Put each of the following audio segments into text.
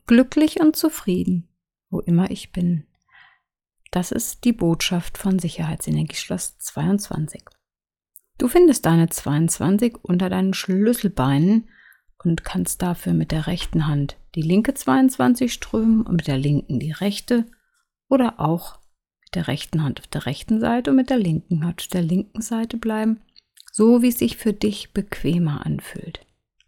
glücklich und zufrieden, wo immer ich bin. Das ist die Botschaft von Sicherheitsenergieschloss 22. Du findest deine 22 unter deinen Schlüsselbeinen und kannst dafür mit der rechten Hand die linke 22 strömen und mit der linken die rechte oder auch mit der rechten Hand auf der rechten Seite und mit der linken Hand auf der linken Seite bleiben, so wie es sich für dich bequemer anfühlt.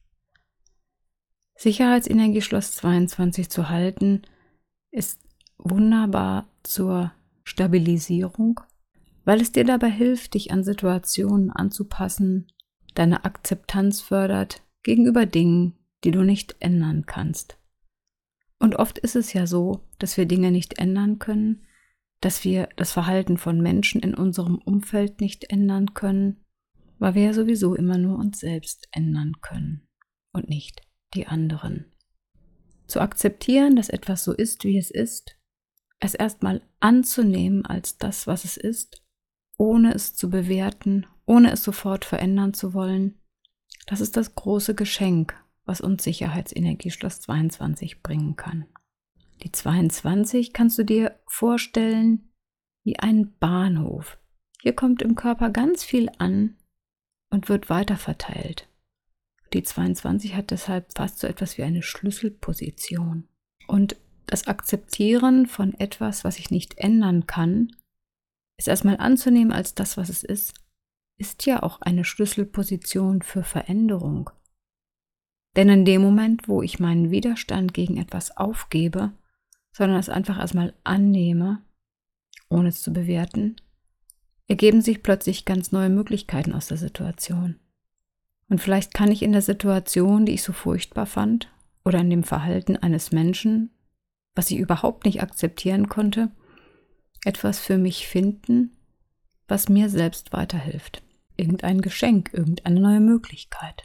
Sicherheitsenergieschloss 22 zu halten ist wunderbar zur Stabilisierung, weil es dir dabei hilft, dich an Situationen anzupassen, deine Akzeptanz fördert gegenüber Dingen, die du nicht ändern kannst. Und oft ist es ja so, dass wir Dinge nicht ändern können, dass wir das Verhalten von Menschen in unserem Umfeld nicht ändern können, weil wir ja sowieso immer nur uns selbst ändern können und nicht die anderen. Zu akzeptieren, dass etwas so ist, wie es ist, es erstmal anzunehmen als das, was es ist, ohne es zu bewerten, ohne es sofort verändern zu wollen, das ist das große Geschenk, was uns Sicherheitsenergieschloss 22 bringen kann. Die 22 kannst du dir vorstellen wie ein Bahnhof. Hier kommt im Körper ganz viel an und wird weiterverteilt. Die 22 hat deshalb fast so etwas wie eine Schlüsselposition. Und das Akzeptieren von etwas, was ich nicht ändern kann, es erstmal anzunehmen als das, was es ist ja auch eine Schlüsselposition für Veränderung. Denn in dem Moment, wo ich meinen Widerstand gegen etwas aufgebe, sondern es einfach erstmal annehme, ohne es zu bewerten, ergeben sich plötzlich ganz neue Möglichkeiten aus der Situation. Und vielleicht kann ich in der Situation, die ich so furchtbar fand, oder in dem Verhalten eines Menschen, was ich überhaupt nicht akzeptieren konnte, etwas für mich finden, was mir selbst weiterhilft. Irgendein Geschenk, irgendeine neue Möglichkeit.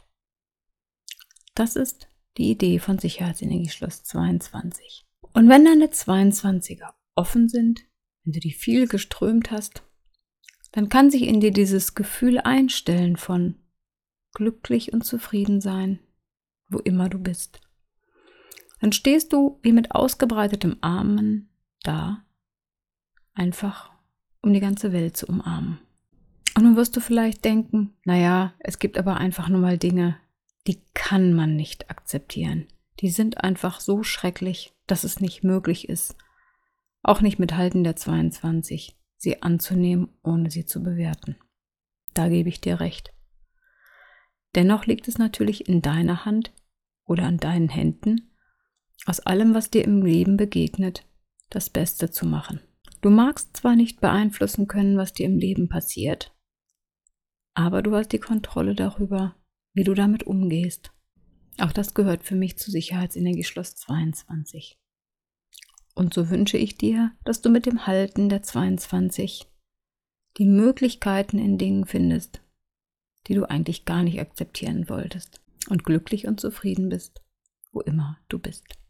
Das ist die Idee von Sicherheitsenergieschloss 22. Und wenn deine 22er offen sind, wenn du die viel geströmt hast, dann kann sich in dir dieses Gefühl einstellen von glücklich und zufrieden sein, wo immer du bist. Dann stehst du wie mit ausgebreitetem Armen da, einfach um die ganze Welt zu umarmen. Und nun wirst du vielleicht denken, naja, es gibt aber einfach nur mal Dinge, die kann man nicht akzeptieren. Die sind einfach so schrecklich, dass es nicht möglich ist, auch nicht mit Halten der 22, sie anzunehmen, ohne sie zu bewerten. Da gebe ich dir recht. Dennoch liegt es natürlich in deiner Hand oder an deinen Händen, aus allem, was dir im Leben begegnet, das Beste zu machen. Du magst zwar nicht beeinflussen können, was dir im Leben passiert, aber du hast die Kontrolle darüber, wie du damit umgehst. Auch das gehört für mich zu Sicherheitsenergieschloss 22. Und so wünsche ich dir, dass du mit dem Halten der 22 die Möglichkeiten in Dingen findest, die du eigentlich gar nicht akzeptieren wolltest und glücklich und zufrieden bist, wo immer du bist.